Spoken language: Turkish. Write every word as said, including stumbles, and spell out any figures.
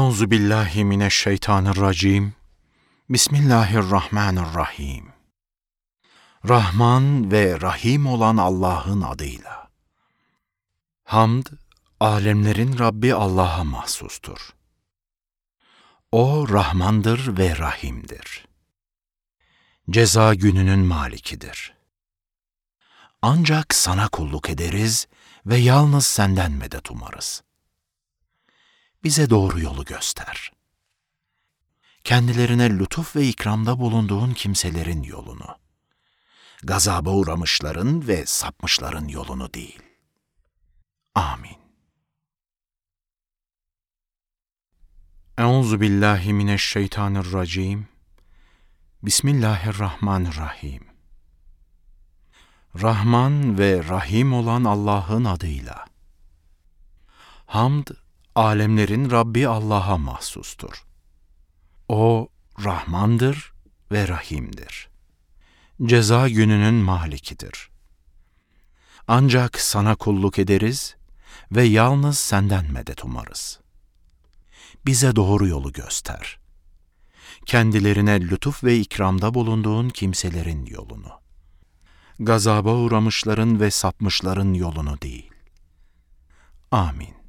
Euzu billahi mineşşeytanirracim. Bismillahirrahmanirrahim. Rahman ve Rahim olan Allah'ın adıyla. Hamd, alemlerin Rabbi Allah'a mahsustur. O Rahmandır ve Rahim'dir. Ceza gününün malikidir. Ancak sana kulluk ederiz ve yalnız senden medet umarız. Bize doğru yolu göster. Kendilerine lütuf ve ikramda bulunduğun kimselerin yolunu, gazaba uğramışların ve sapmışların yolunu değil. Amin. Euzu billahi mineşşeytanirracim. Bismillahirrahmanirrahim. Rahman ve Rahim olan Allah'ın adıyla. Hamd, alemlerin Rabbi Allah'a mahsustur. O Rahmandır ve Rahim'dir. Ceza gününün malikidir. Ancak sana kulluk ederiz ve yalnız senden medet umarız. Bize doğru yolu göster. Kendilerine lütuf ve ikramda bulunduğun kimselerin yolunu, gazaba uğramışların ve sapmışların yolunu değil. Amin.